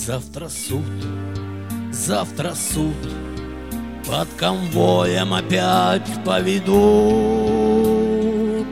Завтра суд, под конвоем опять поведут.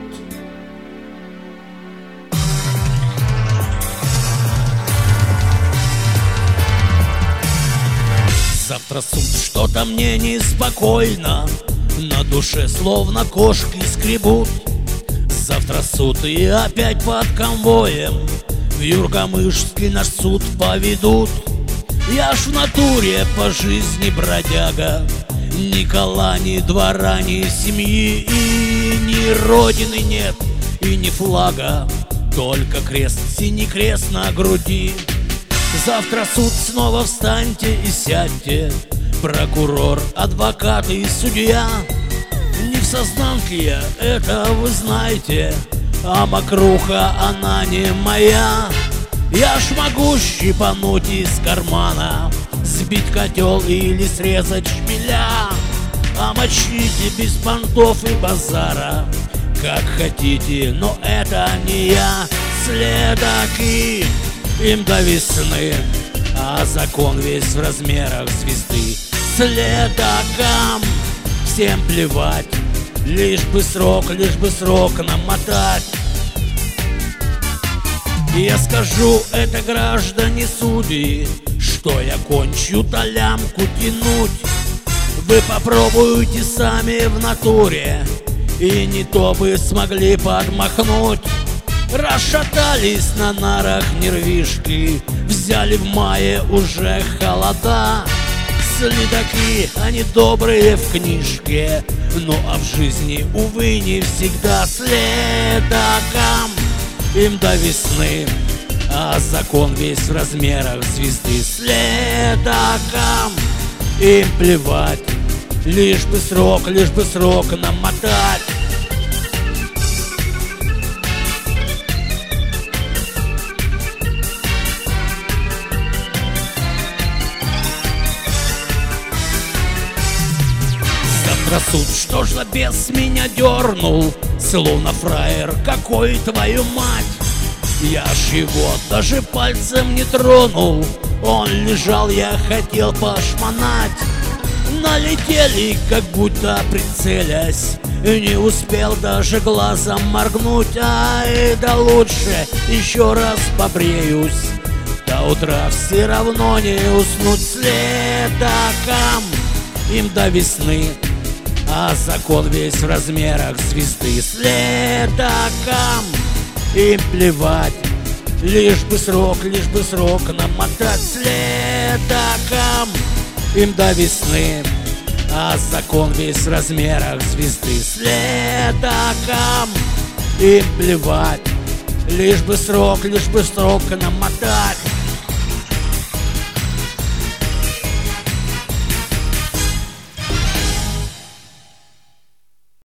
Завтра суд, что-то мне неспокойно, на душе словно кошки скребут. Завтра суд, и опять под конвоем в Юргамышский наш суд поведут. Я ж в натуре по жизни бродяга, ни кола, ни двора, ни семьи, и ни родины нет, и ни флага, только крест, синий крест на груди. Завтра суд, снова встаньте и сядьте, прокурор, адвокат и судья. Не в сознанке я, это вы знаете, а мокруха она не моя. Я ж могу щипануть из кармана, сбить котел или срезать шпиля. А мочите без понтов и базара, как хотите, но это не я. Следаки, им до весны, а закон весь в размерах звезды. Следакам всем плевать, лишь бы срок намотать. И я скажу, это граждане судьи, что я кончу-то лямку тянуть. Вы попробуйте сами в натуре, и не то бы смогли подмахнуть. Расшатались на нарах нервишки, взяли в мае уже холода. Следаки, они добрые в книжке, ну а в жизни, увы, не всегда. Следакам им до весны, а закон весь в размерах звезды. Следакам им плевать, лишь бы срок намотать. Завтра суд, что ж за бес меня дернул, словно фраер какой, твою мать. Я ж его даже пальцем не тронул, он лежал, я хотел пошмонать. Налетели, как будто прицелясь, не успел даже глазом моргнуть. Ай, да лучше еще раз побреюсь, до утра все равно не уснуть. Следакам им до весны, а закон весь в размерах звезды. Следакам им плевать, лишь бы срок намотать. Следакам им до весны, а закон весь в размерах звезды. Следакам им плевать, лишь бы срок намотать.